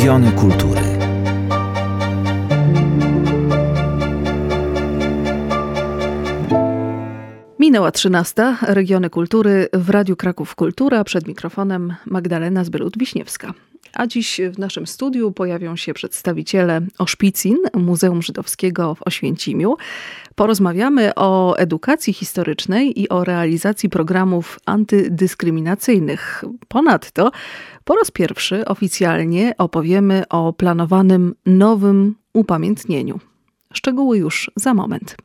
Regiony kultury. Minęła 13. Regiony kultury w Radiu Kraków Kultura. Przed mikrofonem Magdalena Zbylut-Wiśniewska. A dziś w naszym studiu pojawią się przedstawiciele Oświcin, Muzeum Żydowskiego w Oświęcimiu. Porozmawiamy o edukacji historycznej i o realizacji programów antydyskryminacyjnych. Ponadto po raz pierwszy oficjalnie opowiemy o planowanym nowym upamiętnieniu. Szczegóły już za moment.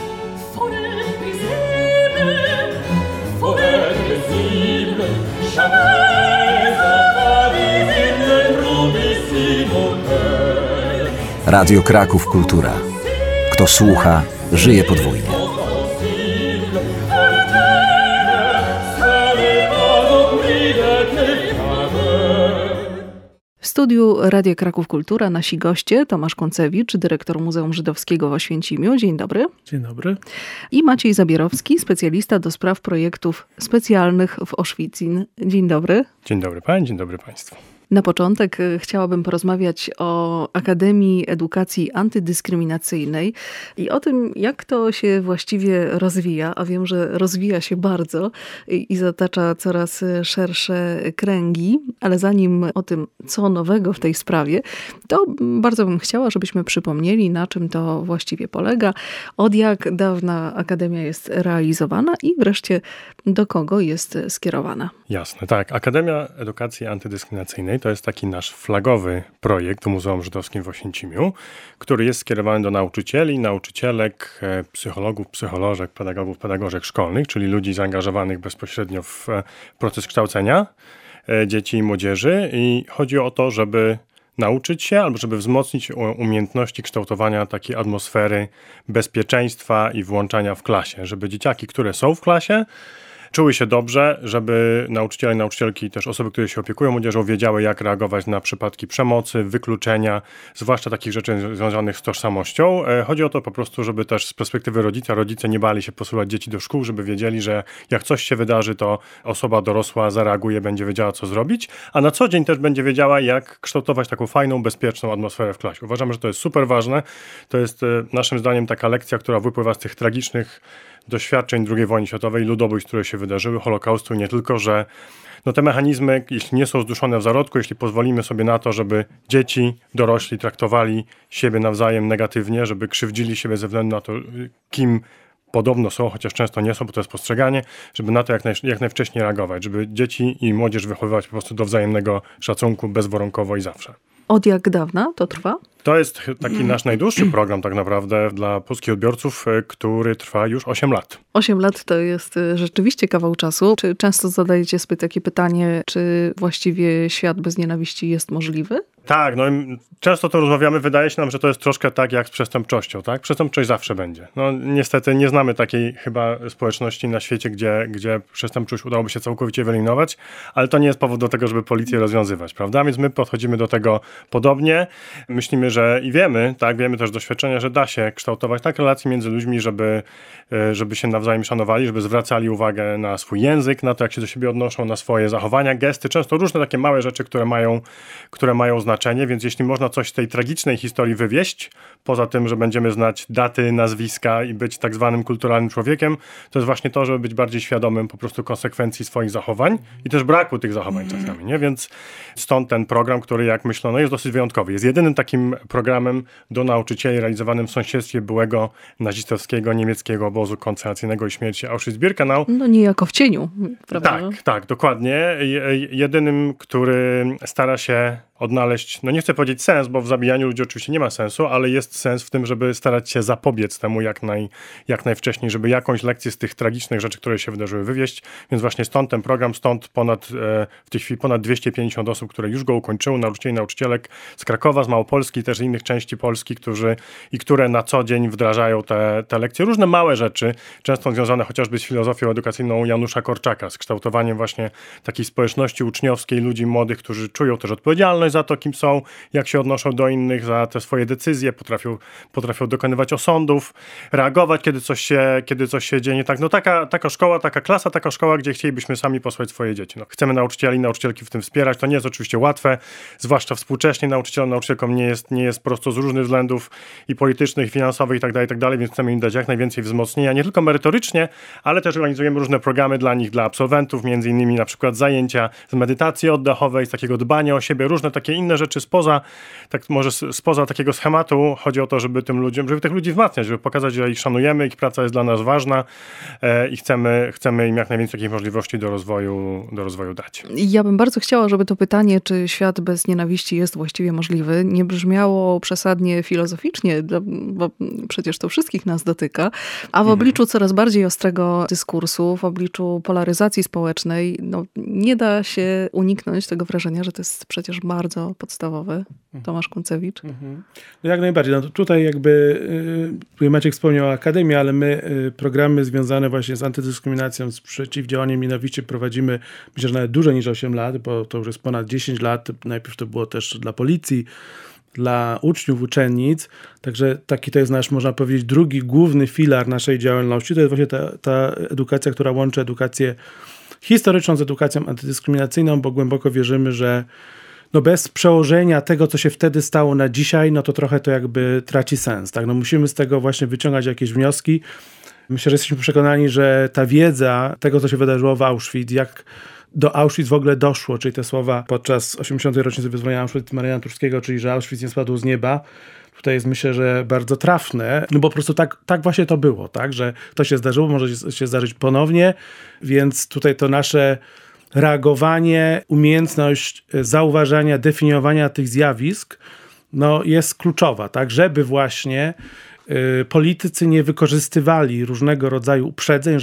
Radio Kraków Kultura. Kto słucha, żyje podwójnie. W studiu Radia Kraków Kultura nasi goście Tomasz Koncewicz, dyrektor Muzeum Żydowskiego w Oświęcimiu. Dzień dobry. Dzień dobry. I Maciej Zabierowski, specjalista do spraw projektów specjalnych w Oświcin. Dzień dobry. Dzień dobry pani, dzień dobry państwu. Na początek chciałabym porozmawiać o Akademii Edukacji Antydyskryminacyjnej i o tym, jak to się właściwie rozwija, a wiem, że rozwija się bardzo i zatacza coraz szersze kręgi, ale zanim o tym, co nowego w tej sprawie, to bardzo bym chciała, żebyśmy przypomnieli, na czym to właściwie polega, od jak dawna Akademia jest realizowana i wreszcie do kogo jest skierowana. Jasne, tak. Akademia Edukacji Antydyskryminacyjnej to jest taki nasz flagowy projekt w Muzeum Żydowskim w Oświęcimiu, który jest skierowany do nauczycieli, nauczycielek, psychologów, psycholożek, pedagogów, pedagogzek szkolnych, czyli ludzi zaangażowanych bezpośrednio w proces kształcenia dzieci i młodzieży. I chodzi o to, żeby nauczyć się albo żeby wzmocnić umiejętności kształtowania takiej atmosfery bezpieczeństwa i włączania w klasie, żeby dzieciaki, które są w klasie, czuły się dobrze, żeby nauczyciele i nauczycielki, też osoby, które się opiekują młodzieżą, wiedziały, jak reagować na przypadki przemocy, wykluczenia, zwłaszcza takich rzeczy związanych z tożsamością. Chodzi o to po prostu, żeby też z perspektywy rodzice nie bali się posyłać dzieci do szkół, żeby wiedzieli, że jak coś się wydarzy, to osoba dorosła zareaguje, będzie wiedziała, co zrobić, a na co dzień też będzie wiedziała, jak kształtować taką fajną, bezpieczną atmosferę w klasie. Uważamy, że to jest super ważne. To jest naszym zdaniem taka lekcja, która wypływa z tych tragicznych doświadczeń II wojny światowej, ludobójstw, które się wydarzyły, Holokaustu, nie tylko, że te mechanizmy, jeśli nie są zduszone w zarodku, jeśli pozwolimy sobie na to, żeby dzieci, dorośli traktowali siebie nawzajem negatywnie, żeby krzywdzili siebie ze względu na to, kim podobno są, chociaż często nie są, bo to jest postrzeganie, żeby na to jak najwcześniej reagować, żeby dzieci i młodzież wychowywać po prostu do wzajemnego szacunku bezwarunkowo i zawsze. Od jak dawna to trwa? To jest taki nasz najdłuższy program tak naprawdę dla polskich odbiorców, który trwa już 8 lat. 8 lat to jest rzeczywiście kawał czasu. Czy często zadajecie sobie takie pytanie, czy właściwie świat bez nienawiści jest możliwy? Tak, często to rozmawiamy, wydaje się nam, że to jest troszkę tak jak z przestępczością, tak? Przestępczość zawsze będzie. Niestety nie znamy takiej chyba społeczności na świecie, gdzie przestępczość udałoby się całkowicie wyeliminować, ale to nie jest powód do tego, żeby policję rozwiązywać, prawda? Więc my podchodzimy do tego podobnie. Myślimy, że i wiemy też z doświadczenia, że da się kształtować tak relacje między ludźmi, żeby się nawzajem szanowali, żeby zwracali uwagę na swój język, na to, jak się do siebie odnoszą, na swoje zachowania, gesty, często różne takie małe rzeczy, które mają znaczenie, więc jeśli można coś z tej tragicznej historii wywieźć, poza tym, że będziemy znać daty, nazwiska i być tak zwanym kulturalnym człowiekiem, to jest właśnie to, żeby być bardziej świadomym po prostu konsekwencji swoich zachowań i też braku tych zachowań czasami, nie? Więc stąd ten program, który jak myślę, jest dosyć wyjątkowy. Jest jedynym takim programem do nauczycieli realizowanym w sąsiedztwie byłego nazistowskiego niemieckiego obozu koncentracyjnego i śmierci Auschwitz-Birkenau. Niejako w cieniu, prawda? Tak, dokładnie. Jedynym, który stara się odnaleźć, nie chcę powiedzieć sens, bo w zabijaniu ludzi oczywiście nie ma sensu, ale jest sens w tym, żeby starać się zapobiec temu jak najwcześniej, żeby jakąś lekcję z tych tragicznych rzeczy, które się wydarzyły, wywieźć. Więc właśnie stąd ten program, stąd w tej chwili ponad 250 osób, które już go ukończyły, nauczycieli, nauczycielek z Krakowa, z Małopolski, też z innych części Polski, które na co dzień wdrażają te lekcje. Różne małe rzeczy, często związane chociażby z filozofią edukacyjną Janusza Korczaka, z kształtowaniem właśnie takiej społeczności uczniowskiej, ludzi młodych, którzy czują też odpowiedzialność odpowiedzialność za to, kim są, jak się odnoszą do innych, za te swoje decyzje, potrafią dokonywać osądów, reagować, kiedy coś się dzieje nie tak. No taka szkoła, taka klasa, taka szkoła, gdzie chcielibyśmy sami posłać swoje dzieci. No, chcemy nauczycieli i nauczycielki w tym wspierać. To nie jest oczywiście łatwe, zwłaszcza współcześnie nauczycielom nie jest prosto z różnych względów i politycznych, i finansowych i tak dalej, więc chcemy im dać jak najwięcej wzmocnienia, nie tylko merytorycznie, ale też organizujemy różne programy dla nich, dla absolwentów, między innymi na przykład zajęcia z medytacji oddechowej, z takiego dbania o siebie, różne takie inne rzeczy spoza takiego schematu. Chodzi o to, żeby tych ludzi wzmacniać, żeby pokazać, że ich szanujemy, ich praca jest dla nas ważna i chcemy im jak najwięcej takich możliwości do rozwoju dać. Ja bym bardzo chciała, żeby to pytanie, czy świat bez nienawiści jest właściwie możliwy, nie brzmiało przesadnie filozoficznie, bo przecież to wszystkich nas dotyka, a w obliczu coraz bardziej ostrego dyskursu, w obliczu polaryzacji społecznej, no, nie da się uniknąć tego wrażenia, że to jest przecież bardzo podstawowe. Tomasz Kuncewicz. No jak najbardziej. No tutaj jakby Maciek wspomniał o Akademii, ale my programy związane właśnie z antydyskryminacją, z przeciwdziałaniem nienawiści prowadzimy, myślę, że nawet dłużej niż 8 lat, bo to już jest ponad 10 lat. Najpierw to było też dla policji, dla uczniów, uczennic. Także taki to jest nasz, można powiedzieć, drugi główny filar naszej działalności. To jest właśnie ta edukacja, która łączy edukację historyczną z edukacją antydyskryminacyjną, bo głęboko wierzymy, że no bez przełożenia tego, co się wtedy stało na dzisiaj, no to trochę to jakby traci sens. Tak? No musimy z tego właśnie wyciągać jakieś wnioski. Myślę, że jesteśmy przekonani, że ta wiedza tego, co się wydarzyło w Auschwitz, jak do Auschwitz w ogóle doszło, czyli te słowa podczas 80. rocznicy wyzwolenia Auschwitz Mariana Turskiego, czyli że Auschwitz nie spadł z nieba, tutaj jest, myślę, że bardzo trafne, no bo po prostu tak właśnie to było, tak, że to się zdarzyło, może się zdarzyć ponownie, więc tutaj to nasze reagowanie, umiejętność zauważania, definiowania tych zjawisk, no jest kluczowa, tak, żeby właśnie politycy nie wykorzystywali różnego rodzaju uprzedzeń,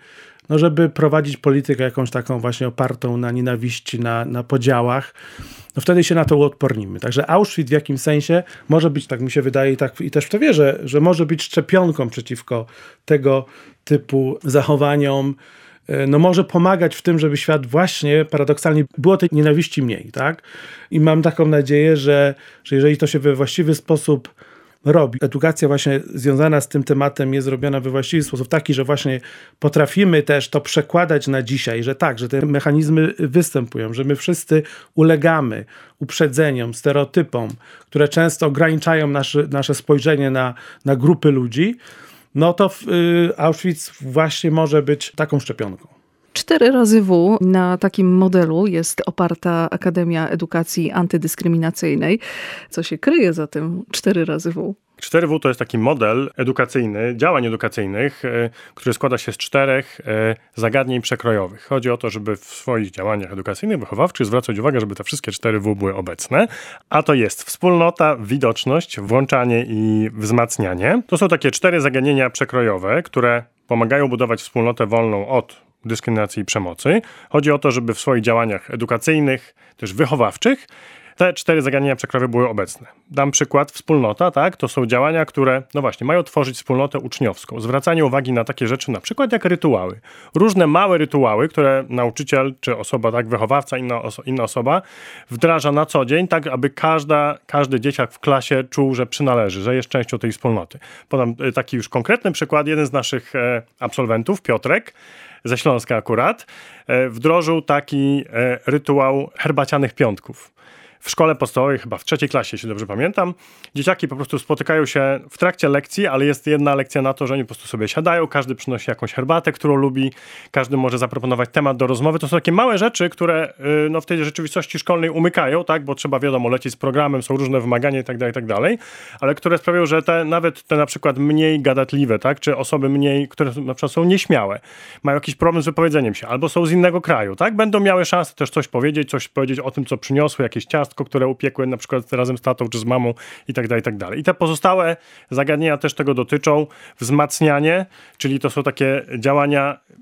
żeby prowadzić politykę jakąś taką właśnie opartą na nienawiści, na podziałach, no wtedy się na to uodpornimy. Także Auschwitz w jakimś sensie może być, tak mi się wydaje i też w to wierzę, że może być szczepionką przeciwko tego typu zachowaniom, no może pomagać w tym, żeby świat właśnie paradoksalnie było tej nienawiści mniej, tak? I mam taką nadzieję, że jeżeli to się we właściwy sposób robi, edukacja właśnie związana z tym tematem jest robiona we właściwy sposób, taki, że właśnie potrafimy też to przekładać na dzisiaj, że tak, że te mechanizmy występują, że my wszyscy ulegamy uprzedzeniom, stereotypom, które często ograniczają nasze spojrzenie na grupy ludzi, no to Auschwitz właśnie może być taką szczepionką. 4 razy W na takim modelu jest oparta Akademia Edukacji Antydyskryminacyjnej. Co się kryje za tym 4 razy W? 4W to jest taki model edukacyjny, działań edukacyjnych, który składa się z 4 zagadnień przekrojowych. Chodzi o to, żeby w swoich działaniach edukacyjnych, wychowawczych zwracać uwagę, żeby te wszystkie 4W były obecne, a to jest wspólnota, widoczność, włączanie i wzmacnianie. To są takie 4 zagadnienia przekrojowe, które pomagają budować wspólnotę wolną od dyskryminacji i przemocy. Chodzi o to, żeby w swoich działaniach edukacyjnych, też wychowawczych, te 4 zagadnienia przekrojowe były obecne. Dam przykład, wspólnota, tak? To są działania, które, no właśnie, mają tworzyć wspólnotę uczniowską. Zwracanie uwagi na takie rzeczy, na przykład jak rytuały. Różne małe rytuały, które nauczyciel, czy osoba, tak, wychowawca, inna osoba wdraża na co dzień, tak aby każdy dzieciak w klasie czuł, że przynależy, że jest częścią tej wspólnoty. Podam taki już konkretny przykład. Jeden z naszych absolwentów, Piotrek, ze Śląska akurat, wdrożył taki rytuał herbacianych piątków. W szkole podstawowej, chyba w 3. klasie, jeśli dobrze pamiętam, dzieciaki po prostu spotykają się w trakcie lekcji, ale jest jedna lekcja na to, że oni po prostu sobie siadają, każdy przynosi jakąś herbatę, którą lubi, każdy może zaproponować temat do rozmowy. To są takie małe rzeczy, które no, w tej rzeczywistości szkolnej umykają, tak, bo trzeba, wiadomo, lecieć z programem, są różne wymagania i tak dalej, ale które sprawiają, że nawet te na przykład mniej gadatliwe, tak, czy osoby mniej, które na przykład są nieśmiałe, mają jakiś problem z wypowiedzeniem się, albo są z innego kraju, tak, będą miały szansę też coś powiedzieć o tym, co przyniosły, jakieś ciastko, które upiekły na przykład razem z tatą czy z mamą i tak dalej. I te pozostałe zagadnienia też tego dotyczą. Wzmacnianie, czyli to są takie działania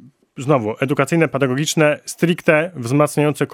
znowu edukacyjne, pedagogiczne, stricte wzmacniające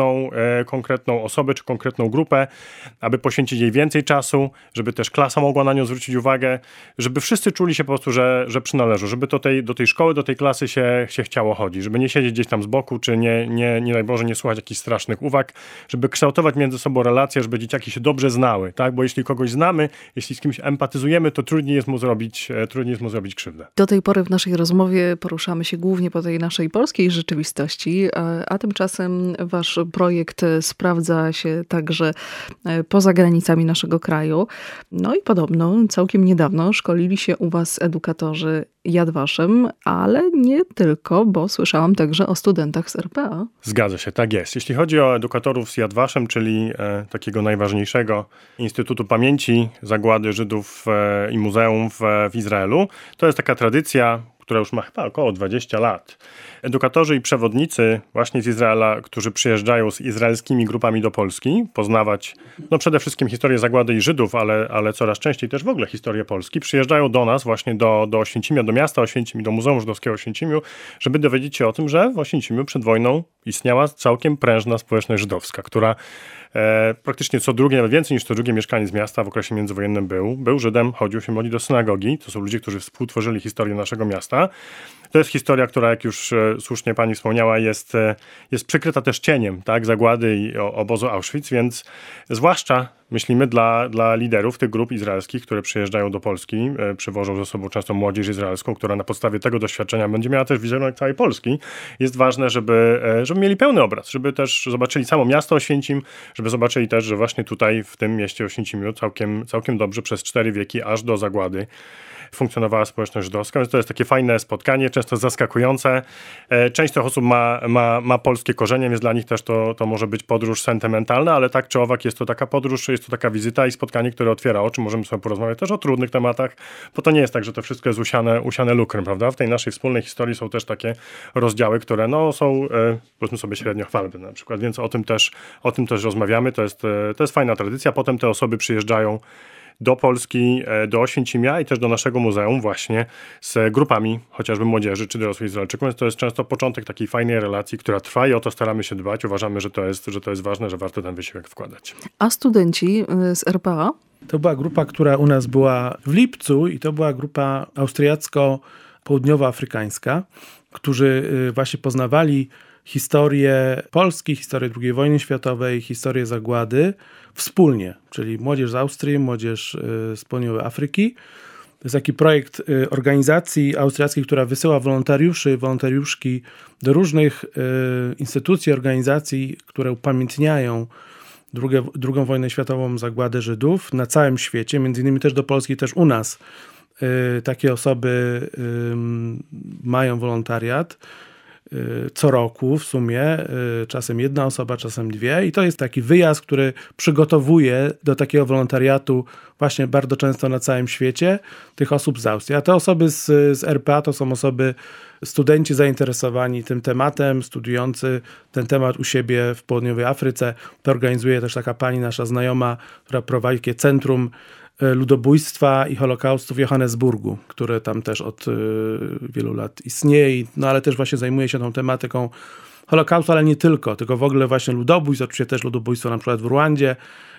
konkretną osobę czy konkretną grupę, aby poświęcić jej więcej czasu, żeby też klasa mogła na nią zwrócić uwagę, żeby wszyscy czuli się po prostu, że przynależą, żeby do tej szkoły, do tej klasy się chciało chodzić, żeby nie siedzieć gdzieś tam z boku, czy nie daj Boże, nie słuchać jakichś strasznych uwag, żeby kształtować między sobą relacje, żeby dzieciaki się dobrze znały, tak? Bo jeśli kogoś znamy, jeśli z kimś empatyzujemy, to trudniej jest mu zrobić krzywdę. Do tej pory w naszej rozmowie poruszamy się głównie po tej naszej polskiej rzeczywistości, a tymczasem wasz projekt sprawdza się także poza granicami naszego kraju. No i podobno całkiem niedawno szkolili się u was edukatorzy Yad Vashem, ale nie tylko, bo słyszałam także o studentach z RPA. Zgadza się, tak jest. Jeśli chodzi o edukatorów z Yad Vashem, czyli takiego najważniejszego Instytutu Pamięci Zagłady Żydów i Muzeum w Izraelu, to jest taka tradycja, która już ma chyba około 20 lat. Edukatorzy i przewodnicy właśnie z Izraela, którzy przyjeżdżają z izraelskimi grupami do Polski, poznawać przede wszystkim historię zagłady i Żydów, ale coraz częściej też w ogóle historię Polski, przyjeżdżają do nas właśnie do Oświęcimia, do miasta Oświęcim, do Muzeum Żydowskiego w Oświęcimiu, żeby dowiedzieć się o tym, że w Oświęcimiu przed wojną istniała całkiem prężna społeczność żydowska, która praktycznie co drugie, nawet więcej niż co drugie mieszkaniec miasta w okresie międzywojennym był Żydem, chodził się modlić do synagogi. To są ludzie, którzy współtworzyli historię naszego miasta. To jest historia, która, jak już słusznie pani wspomniała, jest przykryta też cieniem, tak, zagłady i obozu Auschwitz, więc zwłaszcza myślimy dla liderów tych grup izraelskich, które przyjeżdżają do Polski, przywożą ze sobą często młodzież izraelską, która na podstawie tego doświadczenia będzie miała też wizerunek całej Polski. Jest ważne, żeby mieli pełny obraz, żeby też zobaczyli samo miasto Oświęcim, żeby zobaczyli też, że właśnie tutaj w tym mieście Oświęcimiu całkiem dobrze przez 4 wieki, aż do zagłady, funkcjonowała społeczność żydowska, więc to jest takie fajne spotkanie, często zaskakujące. Część tych osób ma polskie korzenie, więc dla nich też to może być podróż sentymentalna, ale tak czy owak jest to taka podróż, jest to taka wizyta i spotkanie, które otwiera oczy. Możemy sobie porozmawiać też o trudnych tematach, bo to nie jest tak, że to wszystko jest usiane lukrem, prawda? W tej naszej wspólnej historii są też takie rozdziały, które są, powiedzmy sobie, średnio chwalebne na przykład, więc o tym też rozmawiamy. To jest fajna tradycja. Potem te osoby przyjeżdżają do Polski, do Oświęcimia i też do naszego muzeum właśnie z grupami chociażby młodzieży czy dorosłych Izraelczyków. Więc to jest często początek takiej fajnej relacji, która trwa i o to staramy się dbać. Uważamy, że to jest ważne, że warto ten wysiłek wkładać. A studenci z RPA? To była grupa, która u nas była w lipcu i to była grupa austriacko-południowoafrykańska, którzy właśnie poznawali historię Polski, historię II wojny światowej, historię zagłady wspólnie, czyli młodzież z Austrii, młodzież z południowej Afryki. To jest taki projekt organizacji austriackiej, która wysyła wolontariuszki do różnych instytucji, organizacji, które upamiętniają II wojnę światową, zagładę Żydów na całym świecie, między innymi też do Polski, też u nas. Takie osoby mają wolontariat co roku w sumie, czasem jedna osoba, czasem 2 i to jest taki wyjazd, który przygotowuje do takiego wolontariatu właśnie bardzo często na całym świecie tych osób z Austrii. A te osoby z RPA to są osoby, studenci zainteresowani tym tematem, studiujący ten temat u siebie w południowej Afryce. To organizuje też taka pani nasza znajoma, która prowadzi takie centrum ludobójstwa i Holokaustu w Johannesburgu, które tam też od wielu lat istnieje, ale też właśnie zajmuje się tą tematyką Holokaustu, ale nie tylko w ogóle właśnie ludobójstw, oczywiście też ludobójstwo na przykład w Rwandzie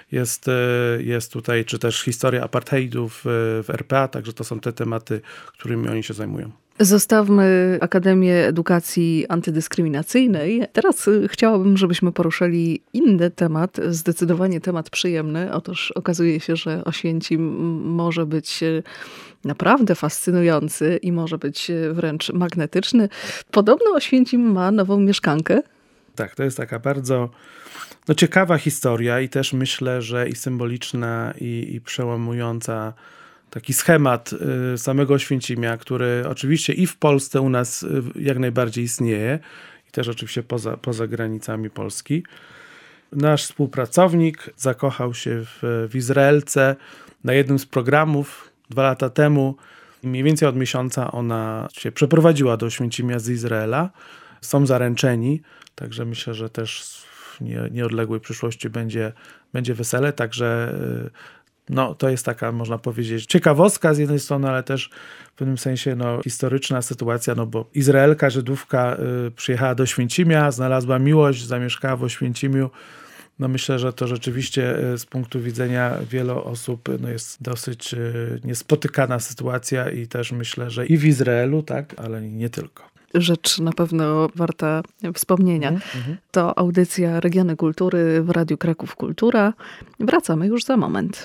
jest tutaj, czy też historia apartheidu w RPA, także to są te tematy, którymi oni się zajmują. Zostawmy Akademię Edukacji Antydyskryminacyjnej. Teraz chciałabym, żebyśmy poruszyli inny temat, zdecydowanie temat przyjemny. Otóż okazuje się, że Oświęcim może być naprawdę fascynujący i może być wręcz magnetyczny. Podobno Oświęcim ma nową mieszkankę. Tak, to jest taka bardzo ciekawa historia i też myślę, że i symboliczna i przełamująca taki schemat samego Oświęcimia, który oczywiście i w Polsce u nas jak najbardziej istnieje i też oczywiście poza granicami Polski. Nasz współpracownik zakochał się w Izraelce na jednym z programów 2 lata temu. Mniej więcej od miesiąca ona się przeprowadziła do Oświęcimia z Izraela. Są zaręczeni, także myślę, że też w nieodległej przyszłości będzie wesele, także no to jest taka, można powiedzieć, ciekawostka z jednej strony, ale też w pewnym sensie historyczna sytuacja, bo Izraelka, Żydówka przyjechała do Oświęcimia, znalazła miłość, zamieszkała w Oświęcimiu. Myślę, że to rzeczywiście z punktu widzenia wielu osób jest dosyć niespotykana sytuacja i też myślę, że i w Izraelu, tak, ale nie tylko. Rzecz na pewno warta wspomnienia. To audycja Regiony Kultury w Radiu Kraków Kultura. Wracamy już za moment.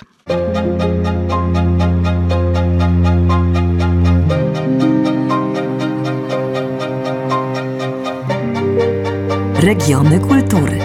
Regiony Kultury.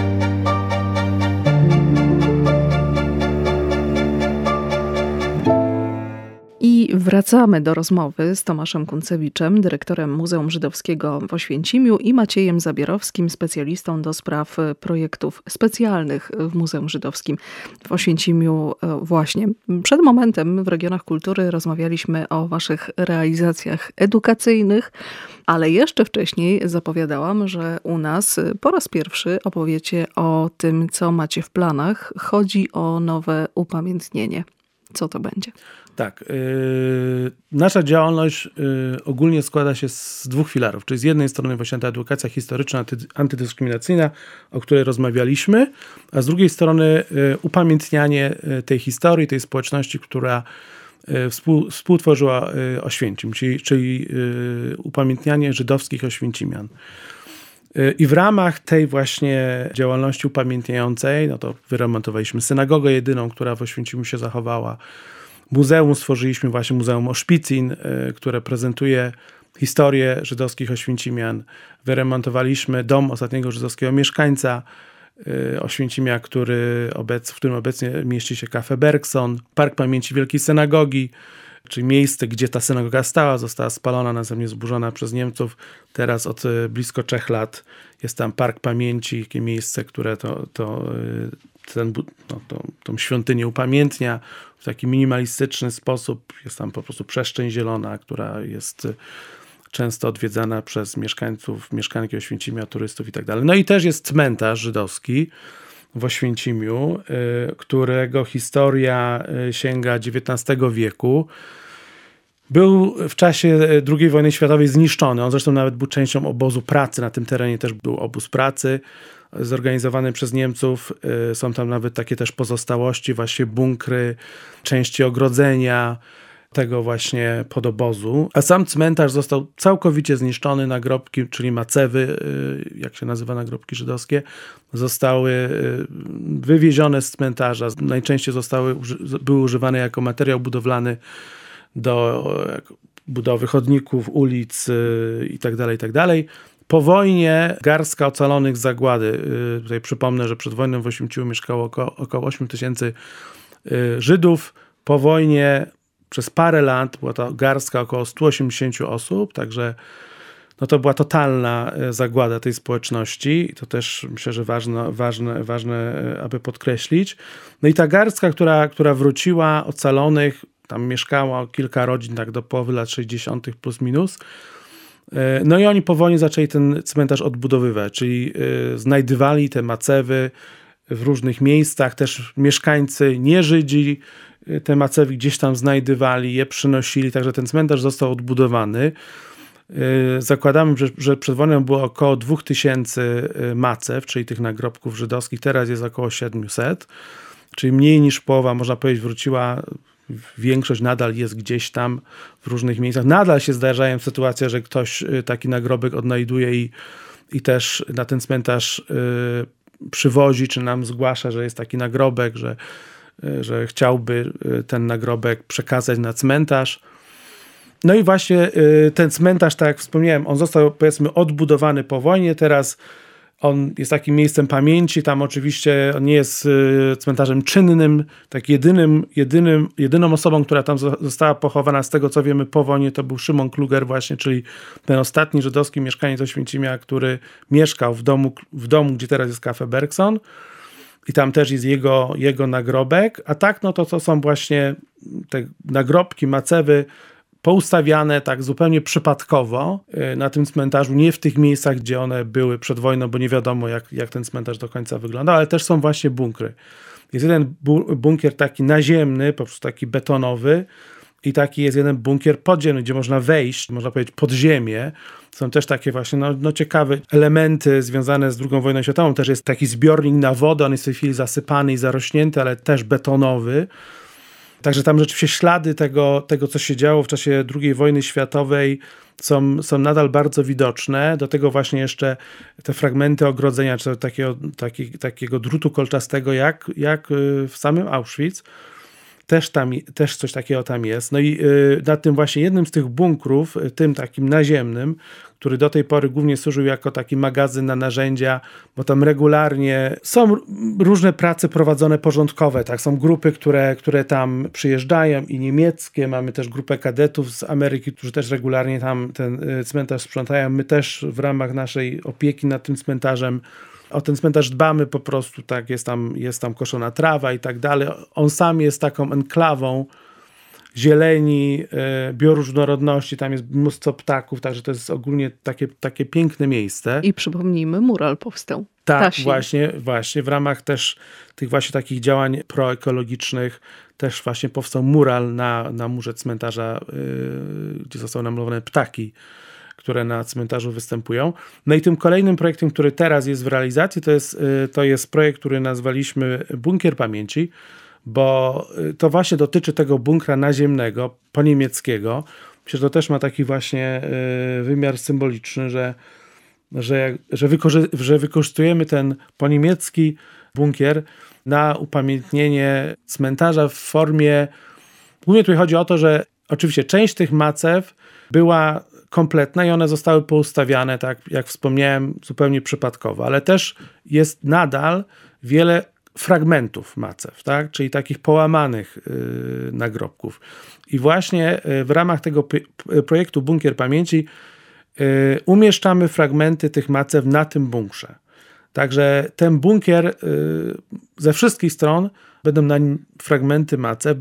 I wracamy do rozmowy z Tomaszem Kuncewiczem, dyrektorem Muzeum Żydowskiego w Oświęcimiu, i Maciejem Zabierowskim, specjalistą do spraw projektów specjalnych w Muzeum Żydowskim w Oświęcimiu. Właśnie przed momentem w Regionach Kultury rozmawialiśmy o waszych realizacjach edukacyjnych, ale jeszcze wcześniej zapowiadałam, że u nas po raz pierwszy opowiecie o tym, co macie w planach. Chodzi o nowe upamiętnienie. Co to będzie? Tak. Nasza działalność ogólnie składa się z dwóch filarów. Czyli z jednej strony właśnie ta edukacja historyczna, antydyskryminacyjna, o której rozmawialiśmy, a z drugiej strony upamiętnianie tej historii, tej społeczności, która współtworzyła Oświęcim, czyli upamiętnianie żydowskich oświęcimian. I w ramach tej właśnie działalności upamiętniającej, to wyremontowaliśmy synagogę jedyną, która w Oświęcimiu się zachowała. Muzeum stworzyliśmy właśnie Muzeum Ośpicin, które prezentuje historię żydowskich oświęcimian. Wyremontowaliśmy dom ostatniego żydowskiego mieszkańca Oświęcimia, w którym obecnie mieści się Cafe Bergson. Park Pamięci Wielkiej Synagogi, czyli miejsce, gdzie ta synagoga stała, została spalona, następnie zburzona przez Niemców. Teraz od blisko 3 lat jest tam Park Pamięci, takie miejsce, które tą świątynię upamiętnia w taki minimalistyczny sposób. Jest tam po prostu przestrzeń zielona, która jest często odwiedzana przez mieszkanki Oświęcimia, turystów i tak dalej. No i też jest cmentarz żydowski w Oświęcimiu, którego historia sięga XIX wieku. Był w czasie II wojny światowej zniszczony. On zresztą nawet był częścią obozu pracy. Na tym terenie też był obóz pracy zorganizowany przez Niemców. Są tam nawet takie też pozostałości, właśnie bunkry, części ogrodzenia tego właśnie podobozu. A sam cmentarz został całkowicie zniszczony. Nagrobki, czyli macewy, jak się nazywa nagrobki żydowskie, zostały wywiezione z cmentarza. Najczęściej były używane jako materiał budowlany do budowy chodników, ulic itd., itd. Po wojnie garstka ocalonych z zagłady. Tutaj przypomnę, że przed wojną w Oświęcimiu mieszkało około 8 000 Żydów. Po wojnie przez parę lat była to garstka około 180 osób, także to była totalna zagłada tej społeczności. I to też myślę, że ważne, aby podkreślić. No i ta garstka, która wróciła, ocalonych, tam mieszkało kilka rodzin, tak do połowy lat 60. plus minus. No i oni po wojnie zaczęli ten cmentarz odbudowywać, czyli znajdywali te macewy w różnych miejscach. Też mieszkańcy, nie Żydzi, te macewy gdzieś tam znajdywali, je przynosili, także ten cmentarz został odbudowany. Zakładamy, że przed wojną było około 2000 macew, czyli tych nagrobków żydowskich. Teraz jest około 700, czyli mniej niż połowa, można powiedzieć, wróciła. Większość nadal jest gdzieś tam w różnych miejscach. Nadal się zdarzają sytuacje, że ktoś taki nagrobek odnajduje i też na ten cmentarz przywozi, czy nam zgłasza, że jest taki nagrobek, że chciałby ten nagrobek przekazać na cmentarz. No i właśnie ten cmentarz, tak jak wspomniałem, on został, powiedzmy, odbudowany po wojnie. Teraz on jest takim miejscem pamięci. Tam oczywiście on nie jest cmentarzem czynnym. Tak jedyną osobą, która tam została pochowana, z tego co wiemy, po wojnie, to był Szymon Kluger właśnie, czyli ten ostatni żydowski mieszkaniec Oświęcimia, który mieszkał w domu, gdzie teraz jest Cafe Bergson. I tam też jest jego nagrobek. A tak, to są właśnie te nagrobki, macewy poustawiane tak zupełnie przypadkowo na tym cmentarzu, nie w tych miejscach, gdzie one były przed wojną, bo nie wiadomo jak ten cmentarz do końca wygląda, ale też są właśnie bunkry. Jest jeden bunkier taki naziemny, po prostu taki betonowy, i taki jest jeden bunkier podziemny, gdzie można wejść, można powiedzieć, pod ziemię. Są też takie właśnie ciekawe elementy związane z II wojną światową. Też jest taki zbiornik na wodę, on jest w tej chwili zasypany i zarośnięty, ale też betonowy. Także tam rzeczywiście ślady tego co się działo w czasie II wojny światowej są nadal bardzo widoczne. Do tego właśnie jeszcze te fragmenty ogrodzenia, czy takiego drutu kolczastego, jak w samym Auschwitz. Też coś takiego tam jest. No i na tym właśnie jednym z tych bunkrów, tym takim naziemnym, który do tej pory głównie służył jako taki magazyn na narzędzia, bo tam regularnie są różne prace prowadzone porządkowe, tak? Są grupy, które tam przyjeżdżają i niemieckie, mamy też grupę kadetów z Ameryki, którzy też regularnie tam ten cmentarz sprzątają. My też w ramach naszej opieki nad tym cmentarzem o ten cmentarz dbamy po prostu, tak, jest tam koszona trawa i tak dalej. On sam jest taką enklawą zieleni, bioróżnorodności, tam jest mnóstwo ptaków, także to jest ogólnie takie piękne miejsce. I przypomnijmy, mural powstał. Tak, właśnie w ramach też tych właśnie takich działań proekologicznych też właśnie powstał mural na murze cmentarza, gdzie zostały namalowane ptaki, które na cmentarzu występują. No i tym kolejnym projektem, który teraz jest w realizacji, to jest projekt, który nazwaliśmy Bunkier Pamięci, bo to właśnie dotyczy tego bunkra naziemnego, poniemieckiego. Myślę, że to też ma taki właśnie wymiar symboliczny, że wykorzystujemy ten poniemiecki bunkier na upamiętnienie cmentarza w formie... Głównie tutaj chodzi o to, że oczywiście część tych macew była kompletna i one zostały poustawiane, tak jak wspomniałem, zupełnie przypadkowo, ale też jest nadal wiele fragmentów macew, tak? Czyli takich połamanych nagrobków. I właśnie w ramach tego projektu Bunkier Pamięci umieszczamy fragmenty tych macew na tym bunkrze. Także ten bunkier ze wszystkich stron będą na nim fragmenty macew,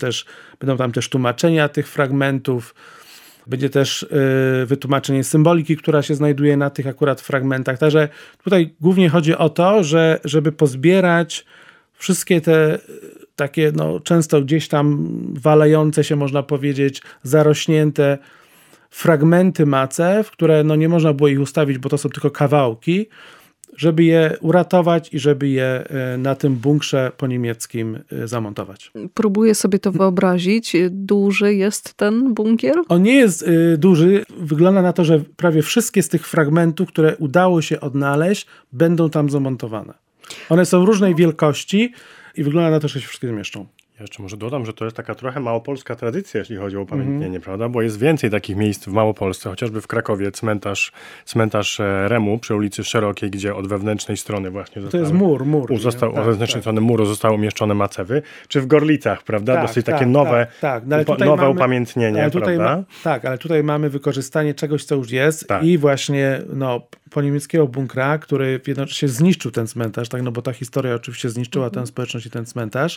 będą tam też tłumaczenia tych fragmentów, będzie też wytłumaczenie symboliki, która się znajduje na tych akurat fragmentach. Także tutaj głównie chodzi o to, żeby pozbierać wszystkie te takie często gdzieś tam walejące się, można powiedzieć, zarośnięte fragmenty macew, które nie można było ich ustawić, bo to są tylko kawałki, żeby je uratować i żeby je na tym bunkrze poniemieckim zamontować. Próbuję sobie to wyobrazić. Duży jest ten bunkier? On nie jest duży. Wygląda na to, że prawie wszystkie z tych fragmentów, które udało się odnaleźć, będą tam zamontowane. One są różnej wielkości i wygląda na to, że się wszystkie zmieszczą. Ja jeszcze może dodam, że to jest taka trochę małopolska tradycja, jeśli chodzi o upamiętnienie, prawda? Bo jest więcej takich miejsc w Małopolsce, chociażby w Krakowie cmentarz Remu przy ulicy Szerokiej, gdzie od wewnętrznej strony właśnie to jest mur. Od wewnętrznej strony muru zostały umieszczone macewy. Czy w Gorlicach, prawda? Dosyć takie nowe, nowe upamiętnienie, prawda? Ale tutaj mamy wykorzystanie czegoś, co już jest i właśnie poniemieckiego bunkra, który jednocześnie zniszczył ten cmentarz, tak? Bo ta historia oczywiście zniszczyła tę społeczność i ten cmentarz.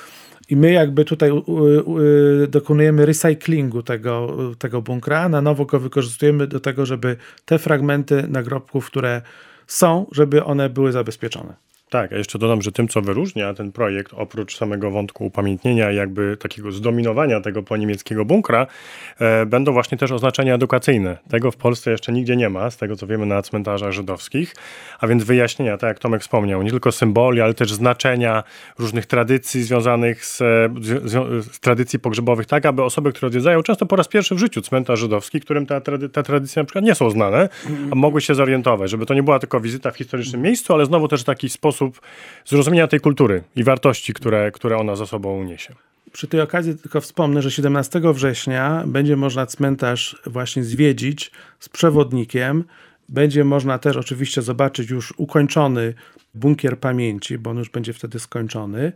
I my jakby tutaj dokonujemy recyklingu tego bunkra, na nowo go wykorzystujemy do tego, żeby te fragmenty nagrobków, które są, żeby one były zabezpieczone. Tak, a jeszcze dodam, że tym, co wyróżnia ten projekt, oprócz samego wątku upamiętnienia i jakby takiego zdominowania tego poniemieckiego bunkra, będą właśnie też oznaczenia edukacyjne. Tego w Polsce jeszcze nigdzie nie ma, z tego co wiemy na cmentarzach żydowskich, a więc wyjaśnienia, tak jak Tomek wspomniał, nie tylko symboli, ale też znaczenia różnych tradycji związanych z tradycji pogrzebowych, tak aby osoby, które odwiedzają często po raz pierwszy w życiu cmentarz żydowski, którym te tradycje na przykład nie są znane, a mogły się zorientować, żeby to nie była tylko wizyta w historycznym miejscu, ale znowu też taki sposób zrozumienia tej kultury i wartości, które ona za sobą niesie. Przy tej okazji tylko wspomnę, że 17 września będzie można cmentarz właśnie zwiedzić z przewodnikiem. Będzie można też oczywiście zobaczyć już ukończony bunkier pamięci, bo on już będzie wtedy skończony.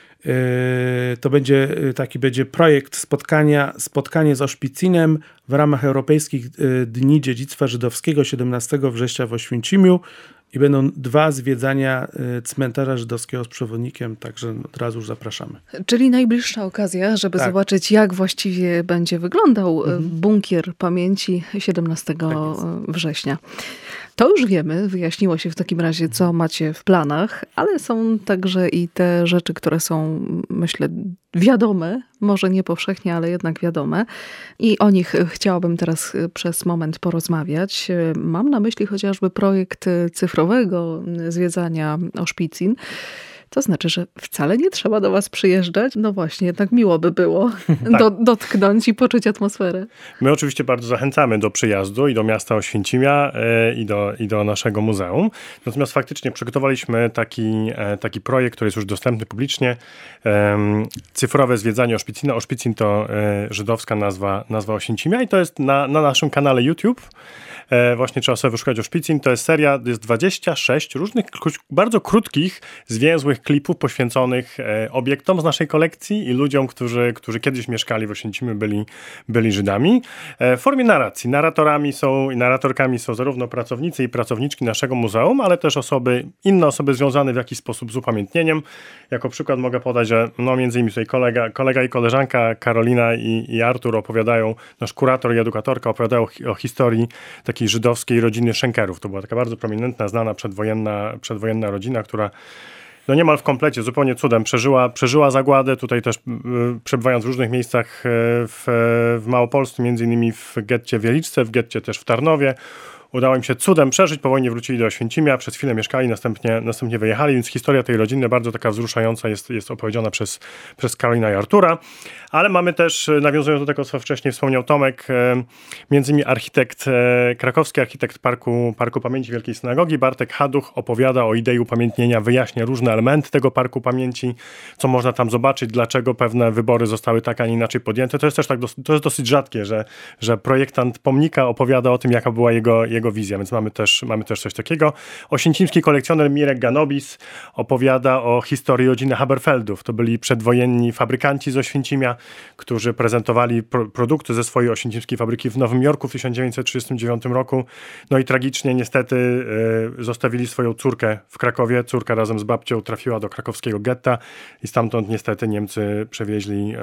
To będzie projekt spotkanie z Oszpicinem w ramach Europejskich Dni Dziedzictwa Żydowskiego 17 września w Oświęcimiu. I będą 2 zwiedzania cmentarza żydowskiego z przewodnikiem, także od razu już zapraszamy. Czyli najbliższa okazja, żeby zobaczyć, jak właściwie będzie wyglądał bunkier pamięci 17 września. To już wiemy, wyjaśniło się w takim razie, co macie w planach, ale są także i te rzeczy, które są, myślę, wiadome, może nie powszechnie, ale jednak wiadome. I o nich chciałabym teraz przez moment porozmawiać. Mam na myśli chociażby projekt cyfrowego zwiedzania Oświęcim. To znaczy, że wcale nie trzeba do was przyjeżdżać. No właśnie, jednak miło by było dotknąć i poczuć atmosferę. My oczywiście bardzo zachęcamy do przyjazdu i do miasta Oświęcimia i do naszego muzeum. Natomiast faktycznie przygotowaliśmy taki projekt, który jest już dostępny publicznie. Cyfrowe zwiedzanie Oświęcimia. Oświęcim to żydowska nazwa Oświęcimia i to jest na naszym kanale YouTube. Właśnie trzeba sobie wyszukać Oświęcim. To jest seria, jest 26 różnych, bardzo krótkich, zwięzłych klipów poświęconych obiektom z naszej kolekcji i ludziom, którzy kiedyś mieszkali w Oświęcimiu, byli Żydami. W formie narracji. Narratorkami są zarówno pracownicy i pracowniczki naszego muzeum, ale też inne osoby związane w jakiś sposób z upamiętnieniem. Jako przykład mogę podać, że między innymi tutaj kolega i koleżanka Karolina i Artur opowiadają, nasz kurator i edukatorka opowiadają o historii takiej żydowskiej rodziny Schenkerów. To była taka bardzo prominentna, znana przedwojenna rodzina, która niemal w komplecie, zupełnie cudem przeżyła zagładę. Tutaj też przebywając w różnych miejscach w Małopolsce, między innymi w getcie w Wieliczce, w getcie też w Tarnowie. Udało im się cudem przeżyć, po wojnie wrócili do Oświęcimia, przez chwilę mieszkali, następnie wyjechali, więc historia tej rodziny bardzo taka wzruszająca jest opowiedziana przez Karolina i Artura. Ale mamy też, nawiązując do tego, co wcześniej wspomniał Tomek, między innymi krakowski architekt Parku Pamięci Wielkiej Synagogi, Bartek Haduch, opowiada o idei upamiętnienia, wyjaśnia różne elementy tego Parku Pamięci, co można tam zobaczyć, dlaczego pewne wybory zostały tak, a nie inaczej podjęte. To jest też to jest dosyć rzadkie, że projektant pomnika opowiada o tym, jaka była jego wizja, więc mamy też coś takiego. Oświęcimski kolekcjoner Mirek Ganobis opowiada o historii rodziny Haberfeldów. To byli przedwojenni fabrykanci z Oświęcimia, którzy prezentowali produkty ze swojej oświęcimskiej fabryki w Nowym Jorku w 1939 roku. No i tragicznie niestety zostawili swoją córkę w Krakowie. Córka razem z babcią trafiła do krakowskiego getta i stamtąd niestety Niemcy przewieźli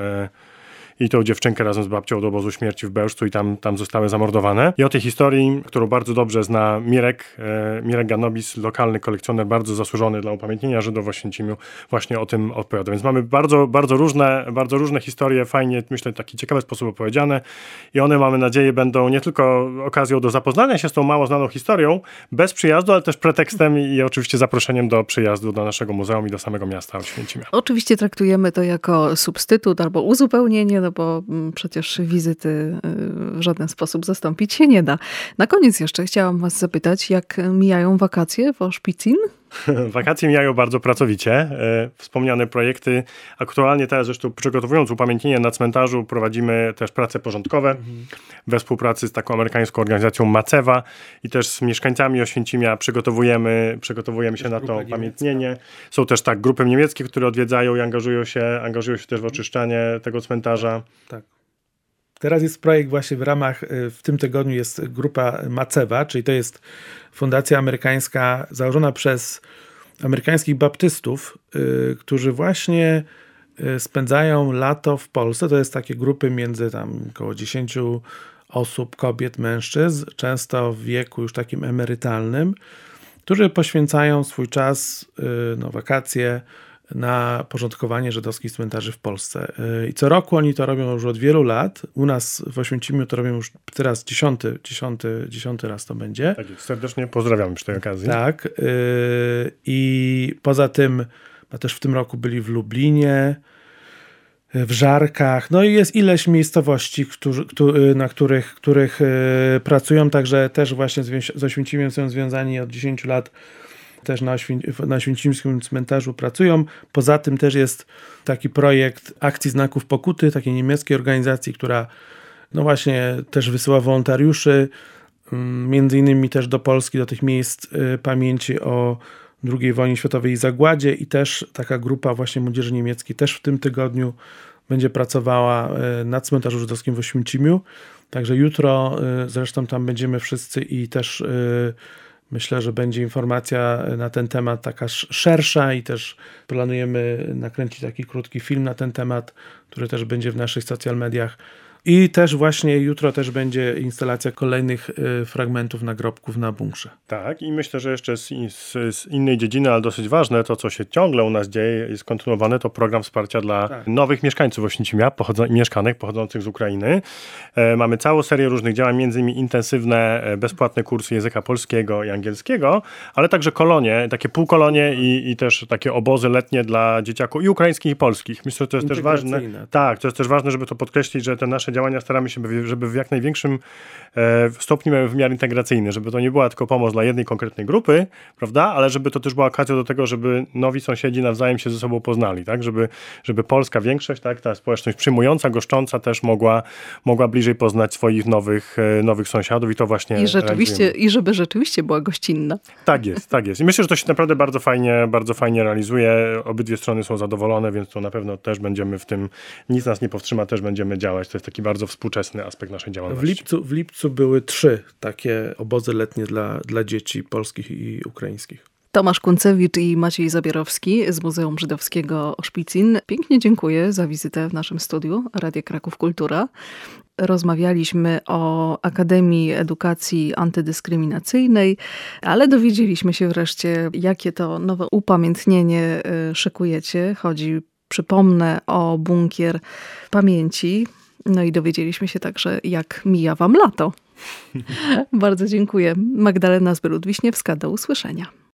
i tą dziewczynkę razem z babcią do obozu śmierci w Bełżcu i tam zostały zamordowane. I o tej historii, którą bardzo dobrze zna Mirek Ganobis, lokalny kolekcjoner, bardzo zasłużony dla upamiętnienia Żydów w Oświęcimiu, właśnie o tym opowiada. Więc mamy bardzo różne historie, fajnie, myślę, w taki ciekawy sposób opowiedziane i one, mamy nadzieję, będą nie tylko okazją do zapoznania się z tą mało znaną historią, bez przyjazdu, ale też pretekstem i oczywiście zaproszeniem do przyjazdu do naszego muzeum i do samego miasta Oświęcimia. Oczywiście traktujemy to jako substytut albo uzupełnienie, bo przecież wizyty w żaden sposób zastąpić się nie da. Na koniec jeszcze chciałam was zapytać, jak mijają wakacje w Oświęcim? Wakacje mijają bardzo pracowicie. Wspomniane projekty. Aktualnie teraz zresztą przygotowując upamiętnienie na cmentarzu prowadzimy też prace porządkowe we współpracy z taką amerykańską organizacją Macewa i też z mieszkańcami Oświęcimia przygotowujemy się na to upamiętnienie. Są też grupy niemieckie, które odwiedzają i angażują się też w oczyszczanie tego cmentarza. Tak. Teraz jest projekt właśnie w tym tygodniu jest grupa Macewa, czyli to jest fundacja amerykańska założona przez amerykańskich baptystów, którzy właśnie spędzają lato w Polsce. To jest takie grupy między około 10 osób, kobiet, mężczyzn, często w wieku już takim emerytalnym, którzy poświęcają swój czas, wakacje, na porządkowanie żydowskich cmentarzy w Polsce. I co roku oni to robią już od wielu lat. U nas w Oświęcimiu to robią już teraz 10 raz to będzie. Tak jest. Serdecznie pozdrawiam przy tej okazji. Tak. I poza tym też w tym roku byli w Lublinie, w Żarkach. No i jest ileś miejscowości, na których pracują. Także też właśnie z Oświęcimiem są związani od 10 lat. Też na Oświęcimskim cmentarzu pracują. Poza tym też jest taki projekt Akcji Znaków Pokuty, takiej niemieckiej organizacji, która właśnie też wysyła wolontariuszy, między innymi też do Polski, do tych miejsc pamięci o II wojnie światowej i zagładzie i też taka grupa właśnie młodzieży niemieckiej też w tym tygodniu będzie pracowała na cmentarzu żydowskim w Oświęcimiu. Także jutro zresztą tam będziemy wszyscy i też myślę, że będzie informacja na ten temat taka szersza i też planujemy nakręcić taki krótki film na ten temat, który też będzie w naszych social mediach. I też właśnie jutro też będzie instalacja kolejnych fragmentów nagrobków na bunkrze. Tak, i myślę, że jeszcze z innej dziedziny, ale dosyć ważne, to co się ciągle u nas dzieje, jest kontynuowane, to program wsparcia dla nowych mieszkańców Oświęcimia, mieszkanek pochodzących z Ukrainy. Mamy całą serię różnych działań, między innymi intensywne, bezpłatne kursy języka polskiego i angielskiego, ale także kolonie, takie półkolonie i też takie obozy letnie dla dzieciaków i ukraińskich, i polskich. Myślę, że to jest też ważne. Tak, to jest też ważne, żeby to podkreślić, że te nasze działania staramy się, żeby w jak największym stopniu miały wymiar integracyjny, żeby to nie była tylko pomoc dla jednej konkretnej grupy, prawda, ale żeby to też była okazja do tego, żeby nowi sąsiedzi nawzajem się ze sobą poznali, tak, żeby polska większość, tak, ta społeczność przyjmująca, goszcząca też mogła bliżej poznać swoich nowych sąsiadów i to właśnie I żeby rzeczywiście była gościnna. Tak jest. I myślę, że to się naprawdę bardzo fajnie realizuje. Obydwie strony są zadowolone, więc to na pewno też będziemy w tym, nic nas nie powstrzyma, też będziemy działać. To jest taki bardzo współczesny aspekt naszej działalności. W lipcu były 3 takie obozy letnie dla dzieci polskich i ukraińskich. Tomasz Kuncewicz i Maciej Zabierowski z Muzeum Żydowskiego Ośpicin. Pięknie dziękuję za wizytę w naszym studiu Radia Kraków Kultura. Rozmawialiśmy o Akademii Edukacji Antydyskryminacyjnej, ale dowiedzieliśmy się wreszcie, jakie to nowe upamiętnienie szykujecie. Chodzi, przypomnę, o bunkier pamięci. No i dowiedzieliśmy się także, jak mija wam lato. Bardzo dziękuję. Magdalena Zbylut-Wiśniewska, do usłyszenia.